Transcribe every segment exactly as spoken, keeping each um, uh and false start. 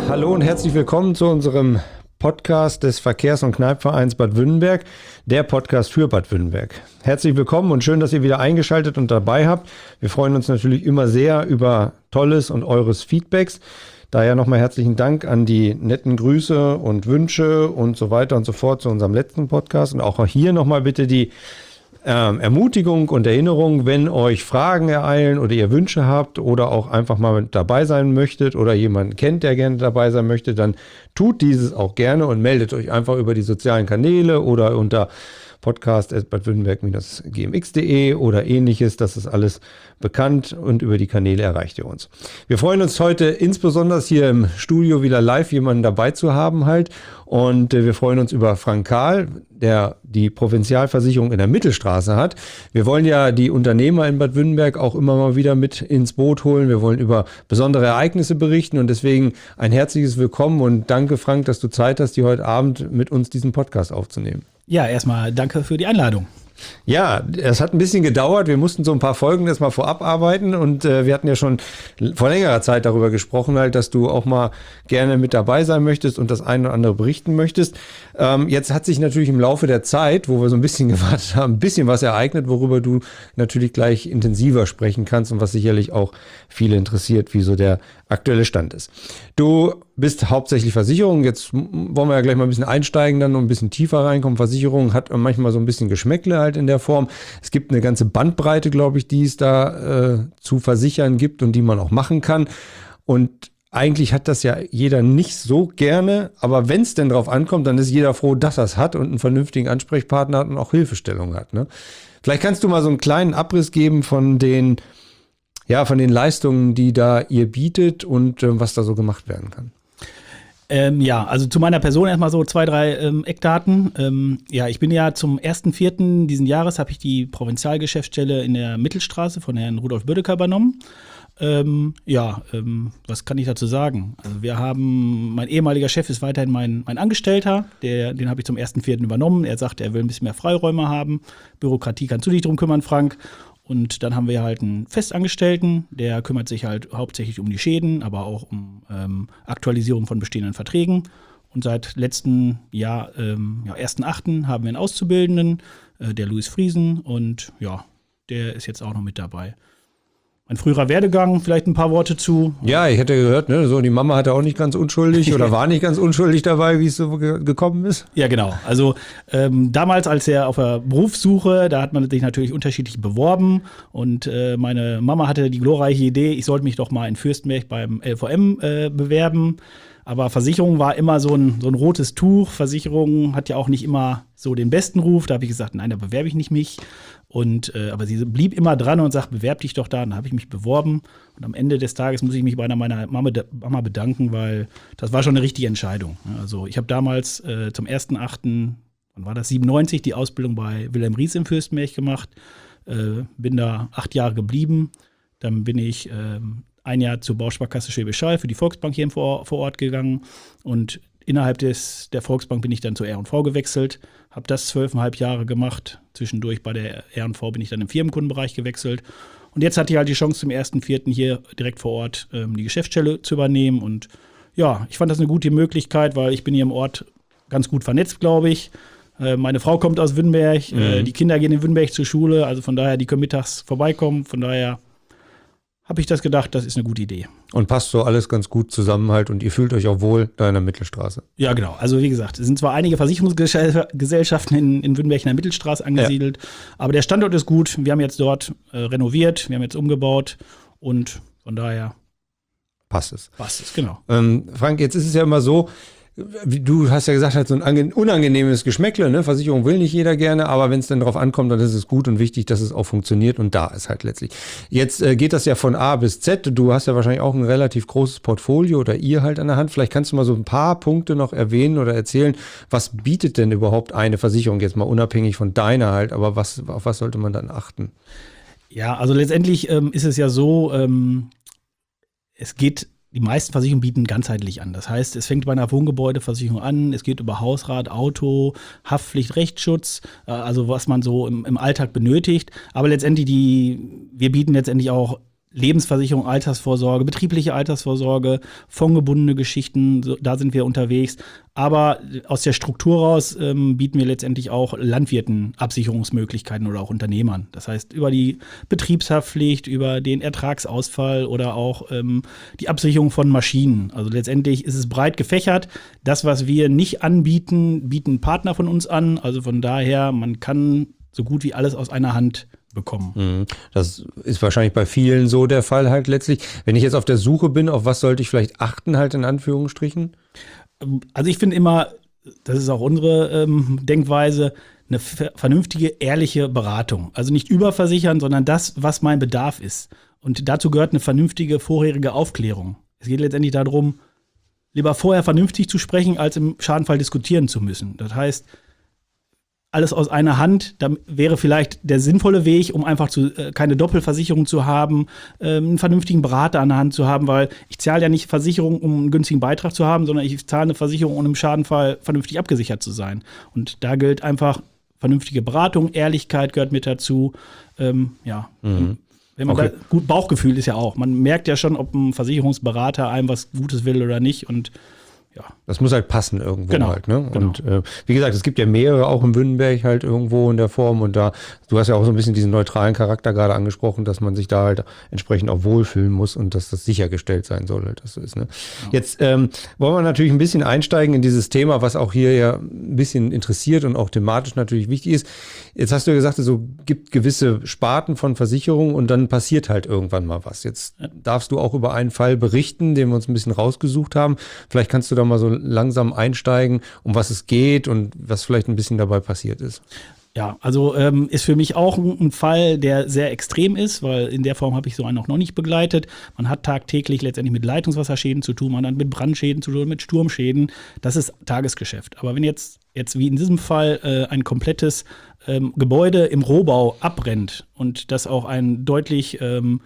hallo und herzlich willkommen zu unserem Podcast des Verkehrs- und Kneipvereins Bad Württemberg, der Podcast für Bad Württemberg. Herzlich willkommen und schön, dass ihr wieder eingeschaltet und dabei habt. Wir freuen uns natürlich immer sehr über tolles und eures Feedbacks. Daher nochmal herzlichen Dank an die netten Grüße und Wünsche und so weiter und so fort zu unserem letzten Podcast. Und auch hier nochmal bitte die Ähm, Ermutigung und Erinnerung, wenn euch Fragen ereilen oder ihr Wünsche habt oder auch einfach mal mit dabei sein möchtet oder jemanden kennt, der gerne dabei sein möchte, dann tut dieses auch gerne und meldet euch einfach über die sozialen Kanäle oder unter podcast at badwürttemberg dash g m x punkt de oder ähnliches. Das ist alles bekannt und über die Kanäle erreicht ihr uns. Wir freuen uns heute insbesondere hier im Studio wieder live jemanden dabei zu haben halt und äh, wir freuen uns über Frank Kahl, der die Provinzialversicherung in der Mittelstraße hat. Wir wollen ja die Unternehmer in Bad Württemberg auch immer mal wieder mit ins Boot holen. Wir wollen über besondere Ereignisse berichten und deswegen ein herzliches Willkommen und danke Frank, dass du Zeit hast, hier heute Abend mit uns diesen Podcast aufzunehmen. Ja, erstmal danke für die Einladung. Ja, es hat ein bisschen gedauert. Wir mussten so ein paar Folgen erstmal vorab arbeiten und äh, wir hatten ja schon vor längerer Zeit darüber gesprochen, halt, dass du auch mal gerne mit dabei sein möchtest und das eine oder andere berichten möchtest. Ähm, jetzt hat sich natürlich im Laufe der Zeit, wo wir so ein bisschen gewartet haben, ein bisschen was ereignet, worüber du natürlich gleich intensiver sprechen kannst und was sicherlich auch viele interessiert, wie so der aktuelle Stand ist. Du bist hauptsächlich Versicherung. Jetzt wollen wir ja gleich mal ein bisschen einsteigen dann und ein bisschen tiefer reinkommen. Versicherung hat manchmal so ein bisschen Geschmäckle halt in der Form. Es gibt eine ganze Bandbreite, glaube ich, die es da äh, zu versichern gibt und die man auch machen kann. Und eigentlich hat das ja jeder nicht so gerne, aber wenn es denn drauf ankommt, dann ist jeder froh, dass er es hat und einen vernünftigen Ansprechpartner hat und auch Hilfestellung hat. Ne? Vielleicht kannst du mal so einen kleinen Abriss geben von den, ja, von den Leistungen, die da ihr bietet und äh, was da so gemacht werden kann. Ähm, ja, also zu meiner Person erstmal so zwei, drei ähm, Eckdaten. Ähm, ja, ich bin ja zum ersten vierten diesen Jahres habe ich die Provinzialgeschäftsstelle in der Mittelstraße von Herrn Rudolf Bödecker übernommen. Ähm, ja, ähm, was kann ich dazu sagen? Also wir haben, mein ehemaliger Chef ist weiterhin mein, mein Angestellter, der, den habe ich zum ersten vierten übernommen. Er sagt, er will ein bisschen mehr Freiräume haben. Bürokratie kannst du dich drum kümmern, Frank. Und dann haben wir halt einen Festangestellten, der kümmert sich halt hauptsächlich um die Schäden, aber auch um ähm, Aktualisierung von bestehenden Verträgen. Und seit letzten Jahr, ähm, ja, ersten achten haben wir einen Auszubildenden, äh, der Louis Friesen. Und ja, der ist jetzt auch noch mit dabei. Mein früherer Werdegang, vielleicht ein paar Worte zu. Ja, ich hätte gehört, ne, so die Mama hatte auch nicht ganz unschuldig oder war nicht ganz unschuldig dabei, wie es so ge- gekommen ist. Ja, genau. Also ähm, damals, als er auf der Berufssuche, da hat man sich natürlich unterschiedlich beworben und äh, meine Mama hatte die glorreiche Idee, ich sollte mich doch mal in Fürstenberg beim L V M äh, bewerben. Aber Versicherung war immer so ein, so ein rotes Tuch. Versicherung hat ja auch nicht immer so den besten Ruf. Da habe ich gesagt, nein, da bewerbe ich nicht mich. Und, äh, aber sie blieb immer dran und sagt, bewerb dich doch da. Und dann habe ich mich beworben. Und am Ende des Tages muss ich mich bei einer meiner Mama, Mama bedanken, weil das war schon eine richtige Entscheidung. Also ich habe damals äh, zum ersten achten, wann war das, siebenundneunzig, die Ausbildung bei Wilhelm Ries im Fürstenberg gemacht. Äh, bin da acht Jahre geblieben. Dann bin ich äh, ein Jahr zur Bausparkasse Schwäbisch Hall für die Volksbank hier vor, vor Ort gegangen. Und innerhalb des, der Volksbank bin ich dann zur R und V gewechselt, habe das zwölfeinhalb Jahre gemacht. Zwischendurch bei der R und V bin ich dann im Firmenkundenbereich gewechselt. Und jetzt hatte ich halt die Chance, zum ersten vierten hier direkt vor Ort ähm, die Geschäftsstelle zu übernehmen. Und ja, ich fand das eine gute Möglichkeit, weil ich bin hier im Ort ganz gut vernetzt, glaube ich. Äh, meine Frau kommt aus Württemberg, mhm. äh, die Kinder gehen in Württemberg zur Schule. Also von daher, die können mittags vorbeikommen. Von daher habe ich das gedacht, das ist eine gute Idee. Und passt so alles ganz gut zusammen halt und ihr fühlt euch auch wohl da in der Mittelstraße. Ja, genau. Also wie gesagt, es sind zwar einige Versicherungsgesellschaften in, in Württemberg in der Mittelstraße angesiedelt, ja. Aber der Standort ist gut. Wir haben jetzt dort äh, renoviert, wir haben jetzt umgebaut und von daher passt es. Passt es, genau. Ähm, Frank, jetzt ist es ja immer so, du hast ja gesagt, halt so ein unangenehmes Geschmäckle, ne? Versicherung will nicht jeder gerne, aber wenn es dann drauf ankommt, dann ist es gut und wichtig, dass es auch funktioniert und da ist halt letztlich. Jetzt äh, geht das ja von A bis Z. Du hast ja wahrscheinlich auch ein relativ großes Portfolio oder ihr halt an der Hand. Vielleicht kannst du mal so ein paar Punkte noch erwähnen oder erzählen, was bietet denn überhaupt eine Versicherung, jetzt mal unabhängig von deiner halt, aber was, auf was sollte man dann achten? Ja, also letztendlich ähm, ist es ja so, ähm, es geht Die meisten Versicherungen bieten ganzheitlich an. Das heißt, es fängt bei einer Wohngebäudeversicherung an, es geht über Hausrat, Auto, Haftpflicht, Rechtsschutz, äh, also was man so im, im Alltag benötigt. Aber letztendlich, die, wir bieten letztendlich auch Lebensversicherung, Altersvorsorge, betriebliche Altersvorsorge, fondgebundene Geschichten, so, da sind wir unterwegs. Aber aus der Struktur raus ähm, bieten wir letztendlich auch Landwirten Absicherungsmöglichkeiten oder auch Unternehmern. Das heißt, über die Betriebshaftpflicht, über den Ertragsausfall oder auch ähm, die Absicherung von Maschinen. Also letztendlich ist es breit gefächert. Das, was wir nicht anbieten, bieten Partner von uns an. Also von daher, man kann so gut wie alles aus einer Hand bekommen. Das ist wahrscheinlich bei vielen so der Fall halt letztlich. Wenn ich jetzt auf der Suche bin, auf was sollte ich vielleicht achten halt in Anführungsstrichen? Also ich finde immer, das ist auch unsere ähm, Denkweise, eine ver- vernünftige, ehrliche Beratung. Also nicht überversichern, sondern das, was mein Bedarf ist. Und dazu gehört eine vernünftige vorherige Aufklärung. Es geht letztendlich darum, lieber vorher vernünftig zu sprechen, als im Schadenfall diskutieren zu müssen. Das heißt, alles aus einer Hand, da wäre vielleicht der sinnvolle Weg, um einfach zu, äh, keine Doppelversicherung zu haben, äh, einen vernünftigen Berater an der Hand zu haben, weil ich zahle ja nicht Versicherung, um einen günstigen Beitrag zu haben, sondern ich zahle eine Versicherung, um im Schadenfall vernünftig abgesichert zu sein. Und da gilt einfach vernünftige Beratung, Ehrlichkeit gehört mit dazu. Ähm, ja. Mhm. Wenn man Okay. da, gut, Bauchgefühl ist ja auch. Man merkt ja schon, ob ein Versicherungsberater einem was Gutes will oder nicht. Und ja. Das muss halt passen irgendwo Genau, halt, ne? genau. Und äh, wie gesagt, es gibt ja mehrere auch im Wünnenberg halt irgendwo in der Form und da, du hast ja auch so ein bisschen diesen neutralen Charakter gerade angesprochen, dass man sich da halt entsprechend auch wohlfühlen muss und dass das sichergestellt sein soll, halt, dass so ist, ne? Ja. Jetzt ähm, wollen wir natürlich ein bisschen einsteigen in dieses Thema, was auch hier ja ein bisschen interessiert und auch thematisch natürlich wichtig ist. Jetzt hast du ja gesagt, es so gibt gewisse Sparten von Versicherungen und dann passiert halt irgendwann mal was. Jetzt darfst du auch über einen Fall berichten, den wir uns ein bisschen rausgesucht haben. Vielleicht kannst du da mal so langsam einsteigen, um was es geht und was vielleicht ein bisschen dabei passiert ist. Ja, also ähm, ist für mich auch ein, ein Fall, der sehr extrem ist, weil in der Form habe ich so einen auch noch nicht begleitet. Man hat tagtäglich letztendlich mit Leitungswasserschäden zu tun, man hat mit Brandschäden zu tun, mit Sturmschäden. Das ist Tagesgeschäft. Aber wenn jetzt, jetzt wie in diesem Fall äh, ein komplettes ähm, Gebäude im Rohbau abbrennt und das auch ein deutlich ähm,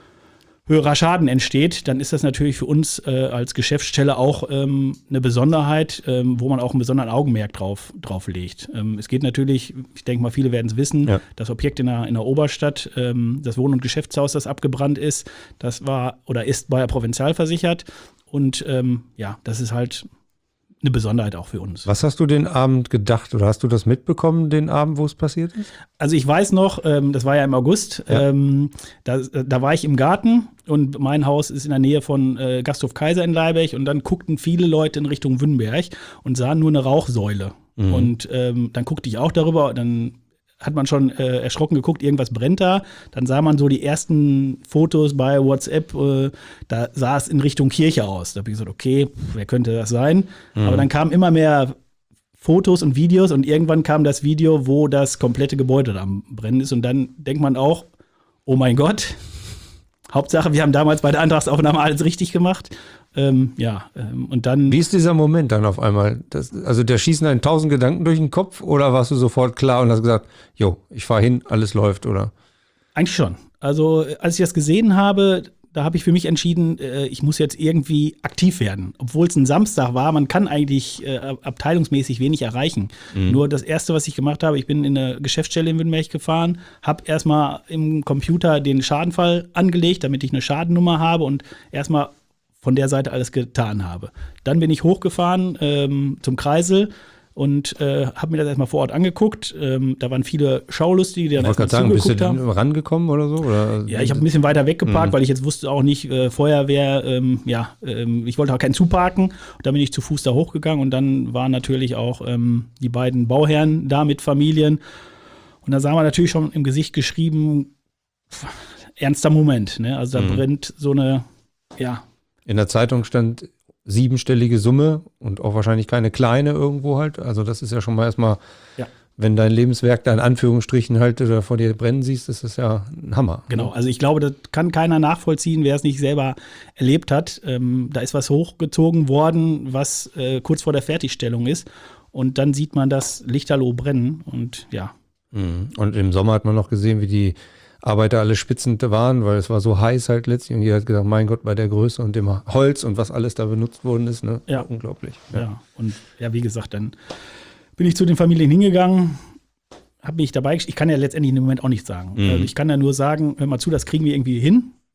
höherer Schaden entsteht, dann ist das natürlich für uns äh, als Geschäftsstelle auch ähm, eine Besonderheit, ähm, wo man auch einen besonderen Augenmerk drauf, drauf legt. Ähm, es geht natürlich, ich denke mal, viele werden es wissen, Ja. das Objekt in der, in der Oberstadt, ähm, das Wohn- und Geschäftshaus, das abgebrannt ist, das war oder ist bei der Provinzial versichert. Und ähm, ja, das ist halt eine Besonderheit auch für uns. Was hast du den Abend gedacht oder hast du das mitbekommen, den Abend, wo es passiert ist? Also ich weiß noch, ähm, das war ja im August, Ja. ähm, da, da war ich im Garten und mein Haus ist in der Nähe von äh, Gasthof Kaiser in Leiberg und dann guckten viele Leute in Richtung Wünnenberg und sahen nur eine Rauchsäule. Mhm. Und ähm, dann guckte ich auch darüber, dann hat man schon äh, erschrocken geguckt, irgendwas brennt da. Dann sah man so die ersten Fotos bei WhatsApp, äh, da sah es in Richtung Kirche aus. Da habe ich gesagt, okay, wer könnte das sein? Mhm. Aber dann kamen immer mehr Fotos und Videos und irgendwann kam das Video, wo das komplette Gebäude da am Brennen ist. Und dann denkt man auch, oh mein Gott, Hauptsache, wir haben damals bei der Antragsaufnahme alles richtig gemacht. Ähm, ja, ähm, und dann. Wie ist dieser Moment dann auf einmal? Das, also der schießen einen tausend Gedanken durch den Kopf oder warst du sofort klar und hast gesagt, jo, ich fahre hin, alles läuft, oder? Eigentlich schon. Also, als ich das gesehen habe, da habe ich für mich entschieden, äh, ich muss jetzt irgendwie aktiv werden. Obwohl es ein Samstag war, man kann eigentlich äh, abteilungsmäßig wenig erreichen. Mhm. Nur das Erste, was ich gemacht habe, ich bin in eine Geschäftsstelle in Wünnenberg gefahren, habe erstmal im Computer den Schadenfall angelegt, damit ich eine Schadennummer habe und erstmal von der Seite alles getan habe. Dann bin ich hochgefahren ähm, zum Kreisel und äh, habe mir das erstmal vor Ort angeguckt. Ähm, da waren viele Schaulustige, die dann Ich wollte erstmal gerade sagen, bist zugeguckt du haben. rangekommen oder so? Oder? Ja, ich habe ein bisschen weiter weggeparkt, Mhm. weil ich jetzt wusste auch nicht, äh, Feuerwehr, ähm, ja, ähm, ich wollte auch keinen zuparken. Und dann bin ich zu Fuß da hochgegangen und dann waren natürlich auch ähm, die beiden Bauherren da mit Familien. Und da sah man natürlich schon im Gesicht geschrieben, pf, ernster Moment, ne? Also da Mhm. brennt so eine, ja, In der Zeitung stand siebenstellige Summe und auch wahrscheinlich keine kleine irgendwo halt. Also das ist ja schon mal erstmal, Ja. wenn dein Lebenswerk da in Anführungsstrichen halt oder vor dir brennen siehst, ist das ja ein Hammer. genau. Also ich glaube, das kann keiner nachvollziehen, wer es nicht selber erlebt hat. Ähm, da ist was hochgezogen worden, was äh, kurz vor der Fertigstellung ist. Und dann sieht man das Lichterloh brennen und ja. Mhm. Und im Sommer hat man noch gesehen, wie die Arbeiter alle spitzend waren, weil es war so heiß halt letztlich und jeder hat gesagt, mein Gott, bei der Größe und dem Holz und was alles da benutzt worden ist, ne? Ja. Unglaublich. Ja. Und ja, wie gesagt, dann bin ich zu den Familien hingegangen, habe mich dabei, ich kann ja letztendlich im Moment auch nichts sagen. Mhm. Also ich kann ja nur sagen, hör mal zu, das kriegen wir irgendwie hin.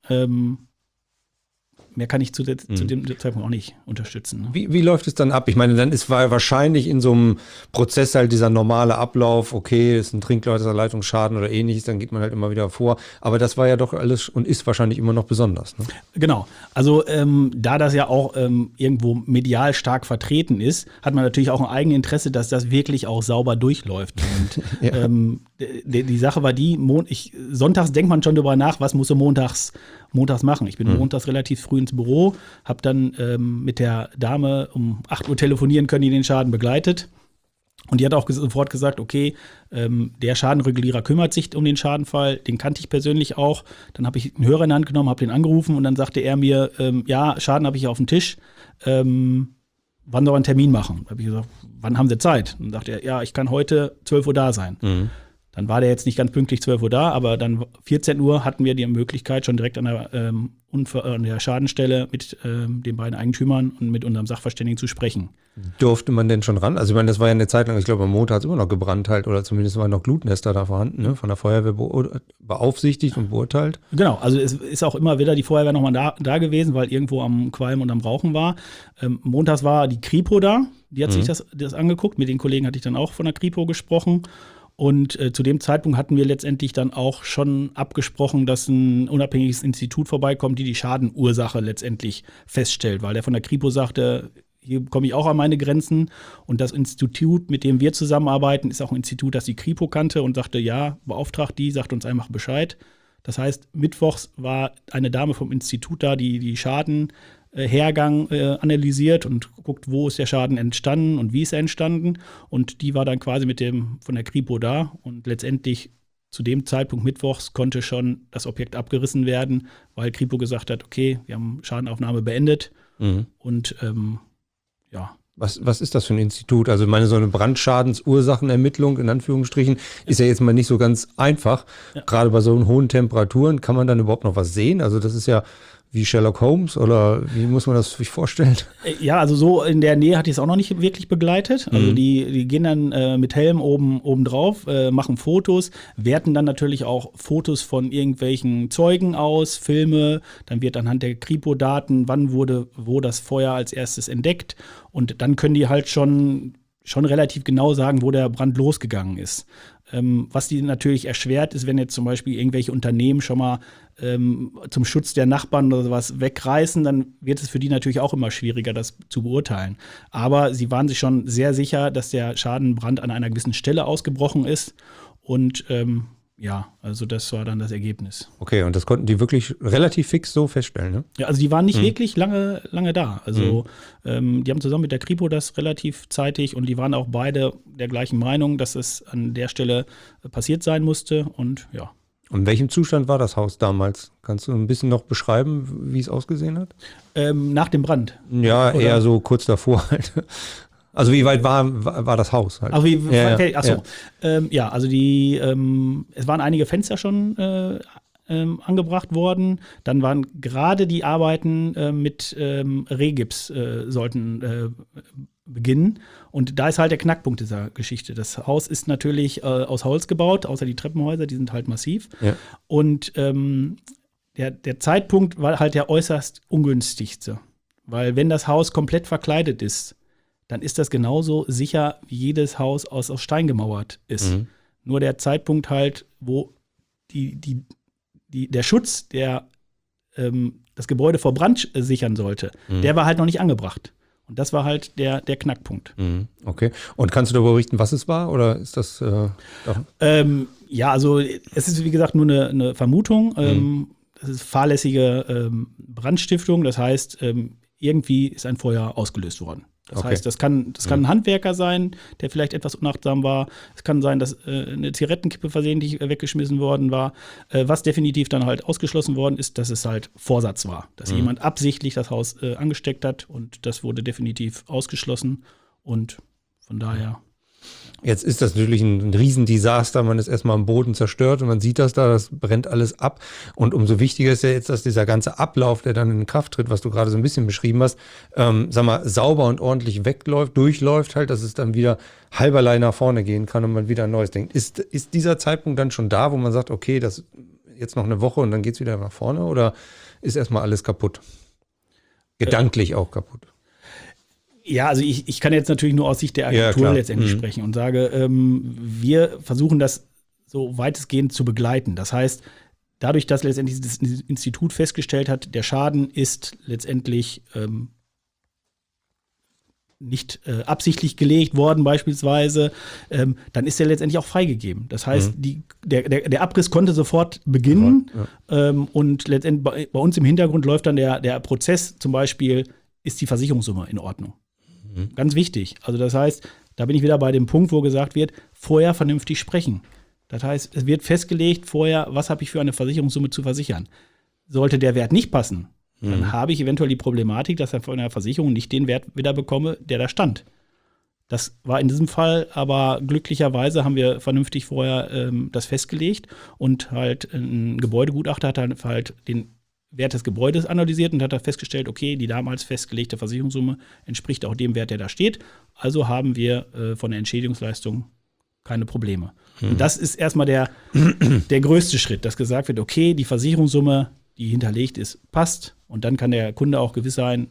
Ähm, Mehr kann ich zu, de, mhm. zu dem Zeitpunkt auch nicht unterstützen. Ne? Wie, wie läuft es dann ab? Ich meine, dann ist war wahrscheinlich in so einem Prozess halt dieser normale Ablauf, okay, ist ein Trinkwasserleitungsschaden oder ähnliches, dann geht man halt immer wieder vor. Aber das war ja doch alles und ist wahrscheinlich immer noch besonders. Ne? Genau. Also ähm, da das ja auch ähm, irgendwo medial stark vertreten ist, hat man natürlich auch ein eigenes Interesse, dass das wirklich auch sauber durchläuft. Und ja. ähm, die, die Sache war die, Mon- ich, sonntags denkt man schon darüber nach, was musst du montags montags machen. Ich bin mhm. montags relativ früh ins Büro, habe dann ähm, mit der Dame um acht Uhr telefonieren können, die den Schaden begleitet. Und die hat auch ges- sofort gesagt, okay, ähm, der Schadenregulierer kümmert sich um den Schadenfall, den kannte ich persönlich auch. Dann habe ich einen Hörer in die Hand genommen, habe den angerufen und dann sagte er mir, ähm, ja, Schaden habe ich auf dem Tisch, ähm, wann soll wir einen Termin machen? Da habe ich gesagt, wann haben Sie Zeit? Und dann sagte er, ja, ich kann heute zwölf Uhr da sein. Mhm. Dann war der jetzt nicht ganz pünktlich zwölf Uhr da, aber dann vierzehn Uhr hatten wir die Möglichkeit, schon direkt an der, ähm, Unfall, an der Schadenstelle mit ähm, den beiden Eigentümern und mit unserem Sachverständigen zu sprechen. Durfte man denn schon ran? Also ich meine, das war ja eine Zeit lang, ich glaube am Montag hat es immer noch gebrannt halt oder zumindest waren noch Glutnester da vorhanden, ne? Von der Feuerwehr be- beaufsichtigt und beurteilt. Genau, also es ist auch immer wieder die Feuerwehr nochmal da, da gewesen, weil irgendwo am Qualm und am Rauchen war. Ähm, montags war die Kripo da, die hat mhm. sich das, das angeguckt, mit den Kollegen hatte ich dann auch von der Kripo gesprochen. Und äh, zu dem Zeitpunkt hatten wir letztendlich dann auch schon abgesprochen, dass ein unabhängiges Institut vorbeikommt, die die Schadenursache letztendlich feststellt. Weil der von der Kripo sagte, hier komme ich auch an meine Grenzen. Und das Institut, mit dem wir zusammenarbeiten, ist auch ein Institut, das die Kripo kannte und sagte, ja, beauftragt die, sagt uns einfach Bescheid. Das heißt, mittwochs war eine Dame vom Institut da, die die Schaden Hergang äh, analysiert und guckt, wo ist der Schaden entstanden und wie ist er entstanden. Und die war dann quasi mit dem von der Kripo da. Und letztendlich zu dem Zeitpunkt mittwochs konnte schon das Objekt abgerissen werden, weil Kripo gesagt hat, okay, wir haben Schadenaufnahme beendet. Mhm. Und ähm, ja. Was, was ist das für ein Institut? Also ich meine, so eine Brandschadensursachenermittlung in Anführungsstrichen ist ja jetzt mal nicht so ganz einfach. Ja. Gerade bei so hohen Temperaturen kann man dann überhaupt noch was sehen? Also das ist ja wie Sherlock Holmes oder wie muss man das sich vorstellen? Ja, also so in der Nähe hatte ich es auch noch nicht wirklich begleitet. Also mhm. die, die gehen dann äh, mit Helm oben, oben drauf, äh, machen Fotos, werten dann natürlich auch Fotos von irgendwelchen Zeugen aus, Filme. Dann wird anhand der Kripo-Daten, wann wurde wo das Feuer als erstes entdeckt. Und dann können die halt schon, schon relativ genau sagen, wo der Brand losgegangen ist. Ähm, was die natürlich erschwert ist, wenn jetzt zum Beispiel irgendwelche Unternehmen schon mal ähm, zum Schutz der Nachbarn oder sowas wegreißen, dann wird es für die natürlich auch immer schwieriger, das zu beurteilen. Aber sie waren sich schon sehr sicher, dass der Schadenbrand an einer gewissen Stelle ausgebrochen ist und ähm, ja, also das war dann das Ergebnis. Okay, und das konnten die wirklich relativ fix so feststellen, ne? Ja, also die waren nicht hm. wirklich lange, lange da. Also hm. ähm, die haben zusammen mit der Kripo das relativ zeitig und die waren auch beide der gleichen Meinung, dass es an der Stelle passiert sein musste und ja. Und in welchem Zustand war das Haus damals? Kannst du ein bisschen noch beschreiben, wie es ausgesehen hat? Ähm, nach dem Brand? Ja, oder? Eher so kurz davor halt. Also wie weit war, war, war das Haus halt? Ach, wie, ja, okay, achso. Ja. Ähm, ja, also die, ähm, es waren einige Fenster schon äh, ähm, angebracht worden. Dann waren gerade die Arbeiten äh, mit ähm, Rehgips äh, sollten äh, beginnen. Und da ist halt der Knackpunkt dieser Geschichte. Das Haus ist natürlich äh, aus Holz gebaut, außer die Treppenhäuser, die sind halt massiv. Ja. Und ähm, der, der Zeitpunkt war halt der äußerst ungünstigste. Weil wenn das Haus komplett verkleidet ist, dann ist das genauso sicher, wie jedes Haus aus, aus Stein gemauert ist. Mhm. Nur der Zeitpunkt halt, wo die, die, die, der Schutz, der ähm, das Gebäude vor Brand sichern sollte, mhm. der war halt noch nicht angebracht. Und das war halt der, der Knackpunkt. Mhm. Okay. Und kannst du darüber berichten, was es war? Oder ist das äh, ähm, ja, also es ist wie gesagt nur eine, eine Vermutung. Mhm. Ähm, das ist fahrlässige ähm, Brandstiftung. Das heißt, ähm, irgendwie ist ein Feuer ausgelöst worden. Das okay. heißt, das kann, das kann ein Handwerker sein, der vielleicht etwas unachtsam war. Es kann sein, dass äh, eine Zigarettenkippe versehentlich weggeschmissen worden war. Äh, was definitiv dann halt ausgeschlossen worden ist, dass es halt Vorsatz war. Dass mhm. jemand absichtlich das Haus äh, angesteckt hat und das wurde definitiv ausgeschlossen. Und von daher. Jetzt ist das natürlich ein Riesendesaster, man ist erstmal am Boden zerstört und man sieht das da, das brennt alles ab. Und umso wichtiger ist ja jetzt, dass dieser ganze Ablauf, der dann in Kraft tritt, was du gerade so ein bisschen beschrieben hast, ähm, sag mal, sauber und ordentlich wegläuft, durchläuft halt, dass es dann wieder halberlei nach vorne gehen kann und man wieder ein neues denkt. Ist, ist dieser Zeitpunkt dann schon da, wo man sagt, okay, das jetzt noch eine Woche und dann geht es wieder nach vorne? Oder ist erstmal alles kaputt? Gedanklich äh, auch kaputt? Ja, also ich, ich kann jetzt natürlich nur aus Sicht der Agentur ja, letztendlich mhm. sprechen und sage, ähm, wir versuchen das so weitestgehend zu begleiten. Das heißt, dadurch, dass letztendlich das Institut festgestellt hat, der Schaden ist letztendlich ähm, nicht äh, absichtlich gelegt worden beispielsweise, ähm, dann ist er letztendlich auch freigegeben. Das heißt, mhm. die, der, der, der Abriss konnte sofort beginnen ja, ja. Ähm, und letztendlich bei, bei uns im Hintergrund läuft dann der, der Prozess, zum Beispiel, ist die Versicherungssumme in Ordnung. Mhm. Ganz wichtig. Also das heißt, da bin ich wieder bei dem Punkt, wo gesagt wird, vorher vernünftig sprechen. Das heißt, es wird festgelegt vorher, was habe ich für eine Versicherungssumme zu versichern. Sollte der Wert nicht passen, dann mhm. habe ich eventuell die Problematik, dass ich von der Versicherung nicht den Wert wieder bekomme, der da stand. Das war in diesem Fall, aber glücklicherweise haben wir vernünftig vorher ähm, das festgelegt und halt ein Gebäudegutachter hat dann halt den Wert des Gebäudes analysiert und hat dann festgestellt, okay, die damals festgelegte Versicherungssumme entspricht auch dem Wert, der da steht. Also haben wir äh, von der Entschädigungsleistung keine Probleme. Mhm. Und das ist erstmal der, der größte Schritt, dass gesagt wird, okay, die Versicherungssumme, die hinterlegt ist, passt. Und dann kann der Kunde auch gewiss sein,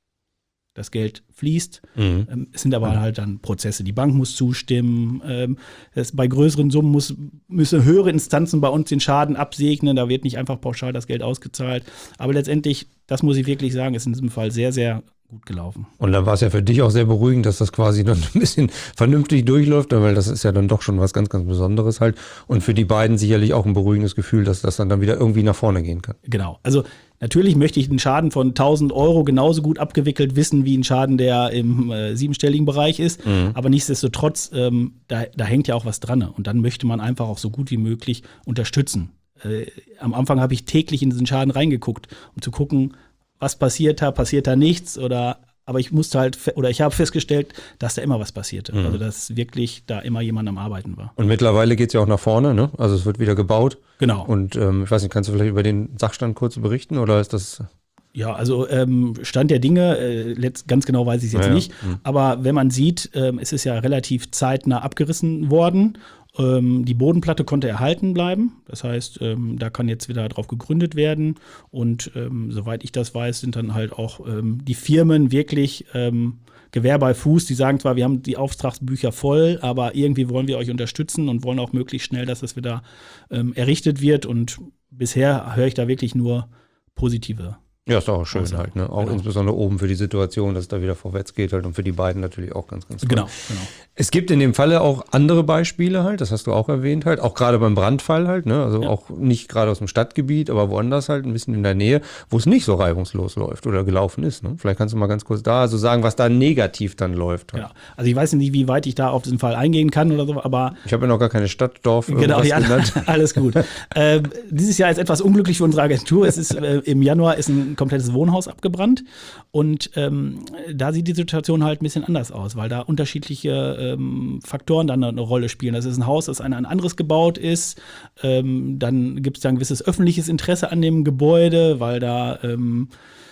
das Geld fließt. Mhm. Ähm, es sind aber mhm. halt dann Prozesse. Die Bank muss zustimmen. Ähm, es, bei größeren Summen muss, müssen höhere Instanzen bei uns den Schaden absegnen. Da wird nicht einfach pauschal das Geld ausgezahlt. Aber letztendlich, das muss ich wirklich sagen, ist in diesem Fall sehr, sehr gut gelaufen. Und dann war es ja für dich auch sehr beruhigend, dass das quasi dann ein bisschen vernünftig durchläuft, weil das ist ja dann doch schon was ganz, ganz Besonderes halt. Und für die beiden sicherlich auch ein beruhigendes Gefühl, dass das dann, dann wieder irgendwie nach vorne gehen kann. Genau. Also natürlich möchte ich einen Schaden von tausend Euro genauso gut abgewickelt wissen, wie ein Schaden, der im äh, siebenstelligen Bereich ist. Mhm. Aber nichtsdestotrotz, ähm, da, da hängt ja auch was dran. Und dann möchte man einfach auch so gut wie möglich unterstützen. Äh, am Anfang habe ich täglich in diesen Schaden reingeguckt, um zu gucken, was passiert da, passiert da nichts oder aber ich musste halt, oder ich habe festgestellt, dass da immer was passierte. Mhm. Also dass wirklich da immer jemand am Arbeiten war. Und mittlerweile geht es ja auch nach vorne, ne? Also es wird wieder gebaut. Genau. Und ähm, ich weiß nicht, kannst du vielleicht über den Sachstand kurz berichten oder ist das? Ja, also ähm, Stand der Dinge, äh, letzt, ganz genau weiß ich es jetzt ja, nicht. Ja. Mhm. Aber wenn man sieht, ähm, es ist ja relativ zeitnah abgerissen worden. Ähm, die Bodenplatte konnte erhalten bleiben. Das heißt, ähm, da kann jetzt wieder drauf gegründet werden. Und ähm, soweit ich das weiß, sind dann halt auch ähm, die Firmen wirklich ähm, Gewehr bei Fuß. Die sagen zwar, wir haben die Auftragsbücher voll, aber irgendwie wollen wir euch unterstützen und wollen auch möglichst schnell, dass das wieder ähm, errichtet wird. Und bisher höre ich da wirklich nur positive. Ja, ist auch schön also, halt, ne? Auch genau. Insbesondere oben für die Situation, dass es da wieder vorwärts geht halt und für die beiden natürlich auch ganz, ganz toll. Genau, genau. Es gibt in dem Falle auch andere Beispiele halt, das hast du auch erwähnt halt, auch gerade beim Brandfall halt, ne? Also ja. auch nicht gerade aus dem Stadtgebiet, aber woanders halt, ein bisschen in der Nähe, wo es nicht so reibungslos läuft oder gelaufen ist, ne? Vielleicht kannst du mal ganz kurz da so sagen, was da negativ dann läuft. Halt. Ja, also ich weiß nicht, wie weit ich da auf diesen Fall eingehen kann oder so, aber ich habe ja noch gar keine Stadt, Dorf, genau, ja, genannt. Alles gut. äh, dieses Jahr ist etwas unglücklich für unsere Agentur. Es ist äh, im Januar ist ein komplettes Wohnhaus abgebrannt und ähm, da sieht die Situation halt ein bisschen anders aus, weil da unterschiedliche ähm, Faktoren dann eine Rolle spielen. Das ist ein Haus, das an ein anderes gebaut ist, ähm, dann gibt es da ein gewisses öffentliches Interesse an dem Gebäude, weil da ähm,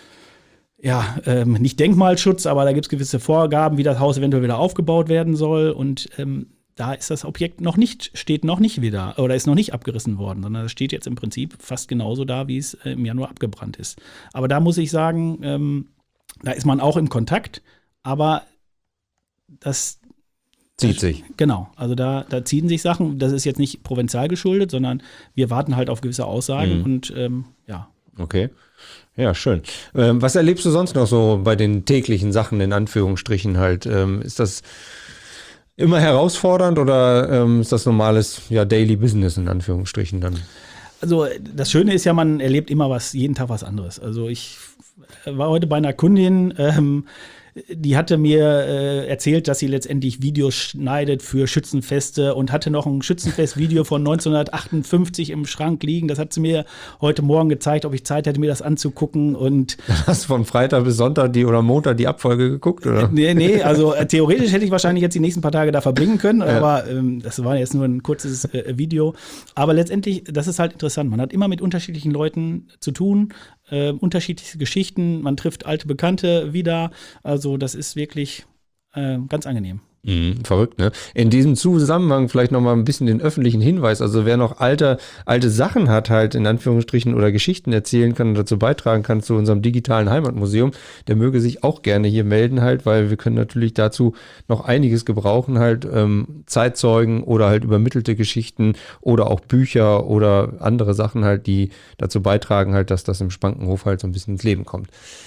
ja, ähm, nicht Denkmalschutz, aber da gibt es gewisse Vorgaben, wie das Haus eventuell wieder aufgebaut werden soll und ähm, da ist das Objekt noch nicht, steht noch nicht wieder oder ist noch nicht abgerissen worden, sondern das steht jetzt im Prinzip fast genauso da, wie es im Januar abgebrannt ist. Aber da muss ich sagen, ähm, da ist man auch im Kontakt, aber das zieht sich. Genau, also da, da ziehen sich Sachen. Das ist jetzt nicht provinzial geschuldet, sondern wir warten halt auf gewisse Aussagen mhm. und ähm, ja. Okay. Ja, schön. Ähm, was erlebst du sonst noch so bei den täglichen Sachen, in Anführungsstrichen halt? Ähm, ist das immer herausfordernd oder ähm, ist das normales ja, Daily Business in Anführungsstrichen dann? Also das Schöne ist ja, man erlebt immer was, jeden Tag was anderes. Also ich war heute bei einer Kundin, ähm, die hatte mir äh, erzählt, dass sie letztendlich Videos schneidet für Schützenfeste und hatte noch ein Schützenfest-Video von neunzehnhundertachtundfünfzig im Schrank liegen. Das hat sie mir heute Morgen gezeigt, ob ich Zeit hätte, mir das anzugucken. Und hast du von Freitag bis Sonntag die oder Montag die Abfolge geguckt, oder? Nee, nee, also äh, theoretisch hätte ich wahrscheinlich jetzt die nächsten paar Tage da verbringen können, ja. aber ähm, das war jetzt nur ein kurzes äh, Video. Aber letztendlich, das ist halt interessant. Man hat immer mit unterschiedlichen Leuten zu tun, äh, unterschiedliche Geschichten, man trifft alte Bekannte wieder. Also das ist wirklich äh, ganz angenehm. Mhm, verrückt, ne? In diesem Zusammenhang vielleicht nochmal ein bisschen den öffentlichen Hinweis. Also wer noch alte, alte Sachen hat, halt in Anführungsstrichen oder Geschichten erzählen kann und dazu beitragen kann zu unserem digitalen Heimatmuseum, der möge sich auch gerne hier melden halt, weil wir können natürlich dazu noch einiges gebrauchen halt, ähm, Zeitzeugen oder halt übermittelte Geschichten oder auch Bücher oder andere Sachen halt, die dazu beitragen halt, dass das im Spankenhof halt so ein bisschen ins Leben kommt.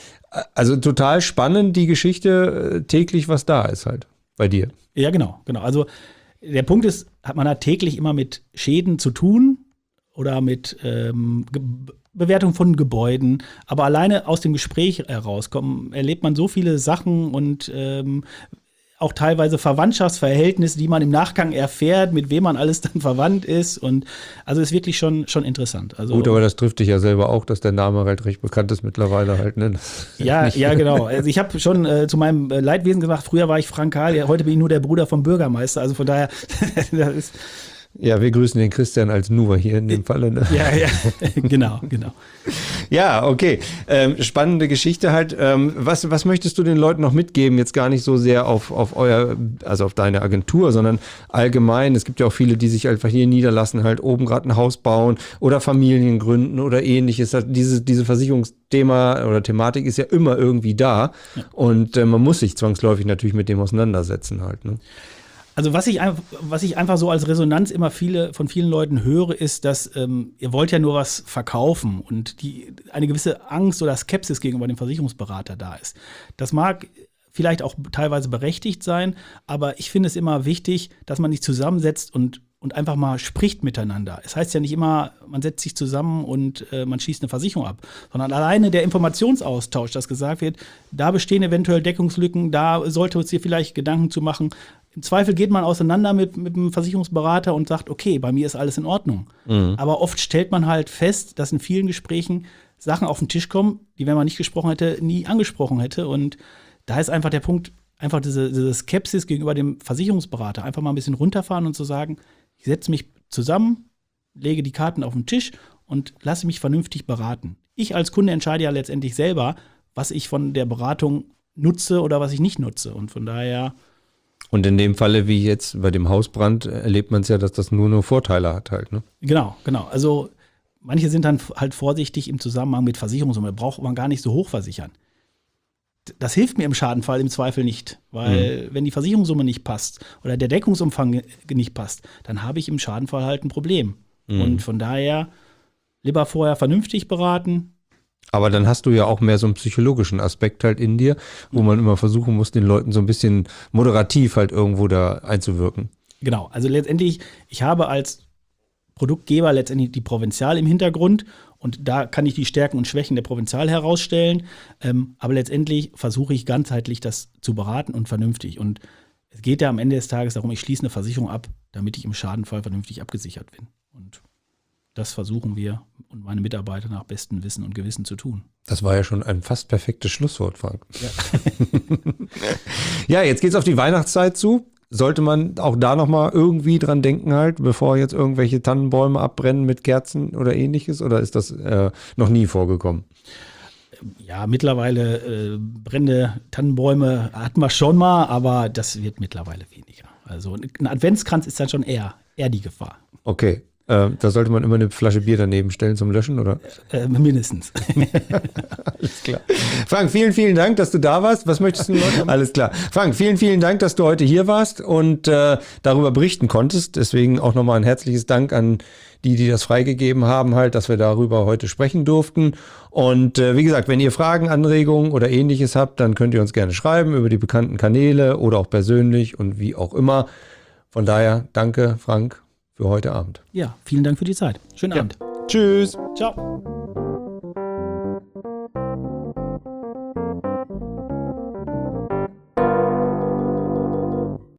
Also total spannend die Geschichte, täglich was da ist halt. Bei dir. Ja, genau, genau. Also der Punkt ist, hat man da täglich immer mit Schäden zu tun oder mit ähm, Ge- Bewertung von Gebäuden. Aber alleine aus dem Gespräch herauskommen, erlebt man so viele Sachen und ähm, auch teilweise Verwandtschaftsverhältnisse, die man im Nachgang erfährt, mit wem man alles dann verwandt ist. Und also ist wirklich schon, schon interessant. Also, gut, aber das trifft dich ja selber auch, dass der Name halt recht bekannt ist mittlerweile halt. Ne? Ja, ja, genau. Also ich habe schon äh, zu meinem äh, Leidwesen gesagt, früher war ich Frank Karl, ja, heute bin ich nur der Bruder vom Bürgermeister. Also von daher, das ist. Ja, wir grüßen den Christian als Nuwer hier in dem Falle. Ne? Ja, ja, genau, genau. Ja, okay. Ähm, spannende Geschichte halt. Ähm, was, was möchtest du den Leuten noch mitgeben? Jetzt gar nicht so sehr auf, auf euer, also auf deine Agentur, sondern allgemein. Es gibt ja auch viele, die sich einfach hier niederlassen, halt oben gerade ein Haus bauen oder Familien gründen oder ähnliches. Diese, diese Versicherungsthema oder Thematik ist ja immer irgendwie da. Ja. Und äh, man muss sich zwangsläufig natürlich mit dem auseinandersetzen halt, ne? Also was ich, einfach, was ich einfach so als Resonanz immer viele, von vielen Leuten höre, ist, dass ähm, ihr wollt ja nur was verkaufen und die, eine gewisse Angst oder Skepsis gegenüber dem Versicherungsberater da ist. Das mag vielleicht auch teilweise berechtigt sein, aber ich finde es immer wichtig, dass man sich zusammensetzt und, und einfach mal spricht miteinander. Es heißt ja nicht immer, man setzt sich zusammen und äh, man schließt eine Versicherung ab, sondern alleine der Informationsaustausch, dass gesagt wird, da bestehen eventuell Deckungslücken, da sollte uns hier vielleicht Gedanken zu machen. Im Zweifel geht man auseinander mit, mit dem Versicherungsberater und sagt, okay, bei mir ist alles in Ordnung. Mhm. Aber oft stellt man halt fest, dass in vielen Gesprächen Sachen auf den Tisch kommen, die, wenn man nicht gesprochen hätte, nie angesprochen hätte. Und da ist einfach der Punkt, einfach diese, diese Skepsis gegenüber dem Versicherungsberater, einfach mal ein bisschen runterfahren und zu sagen, ich setze mich zusammen, lege die Karten auf den Tisch und lasse mich vernünftig beraten. Ich als Kunde entscheide ja letztendlich selber, was ich von der Beratung nutze oder was ich nicht nutze. Und von daher. Und in dem Falle, wie jetzt bei dem Hausbrand, erlebt man es ja, dass das nur nur Vorteile hat halt, ne? Genau, genau. Also manche sind dann halt vorsichtig im Zusammenhang mit Versicherungssumme. Braucht man gar nicht so hoch versichern. Das hilft mir im Schadenfall im Zweifel nicht, weil mhm. wenn die Versicherungssumme nicht passt oder der Deckungsumfang nicht passt, dann habe ich im Schadenfall halt ein Problem. Mhm. Und von daher lieber vorher vernünftig beraten. Aber dann hast du ja auch mehr so einen psychologischen Aspekt halt in dir, wo man immer versuchen muss, den Leuten so ein bisschen moderativ halt irgendwo da einzuwirken. Genau, also letztendlich, ich habe als Produktgeber letztendlich die Provinzial im Hintergrund und da kann ich die Stärken und Schwächen der Provinzial herausstellen, ähm, aber letztendlich versuche ich ganzheitlich das zu beraten und vernünftig. Und es geht ja am Ende des Tages darum, ich schließe eine Versicherung ab, damit ich im Schadenfall vernünftig abgesichert bin. Und das versuchen wir und meine Mitarbeiter nach bestem Wissen und Gewissen zu tun. Das war ja schon ein fast perfektes Schlusswort, Frank. Ja, ja, jetzt geht's auf die Weihnachtszeit zu. Sollte man auch da nochmal irgendwie dran denken halt, bevor jetzt irgendwelche Tannenbäume abbrennen mit Kerzen oder ähnliches? Oder ist das äh, noch nie vorgekommen? Ja, mittlerweile äh, brennende Tannenbäume hatten wir schon mal, aber das wird mittlerweile weniger. Also ein Adventskranz ist dann schon eher, eher die Gefahr. Okay. Äh, da sollte man immer eine Flasche Bier daneben stellen zum Löschen, oder? Äh, mindestens. Alles klar. Frank, vielen, vielen Dank, dass du da warst. Was möchtest du noch? Alles klar. Frank, vielen, vielen Dank, dass du heute hier warst und äh, darüber berichten konntest. Deswegen auch nochmal ein herzliches Dank an die, die das freigegeben haben, halt, dass wir darüber heute sprechen durften. Und äh, wie gesagt, wenn ihr Fragen, Anregungen oder ähnliches habt, dann könnt ihr uns gerne schreiben über die bekannten Kanäle oder auch persönlich und wie auch immer. Von daher, danke, Frank, für heute Abend. Ja, vielen Dank für die Zeit. Schönen ja. Abend. Tschüss. Ciao.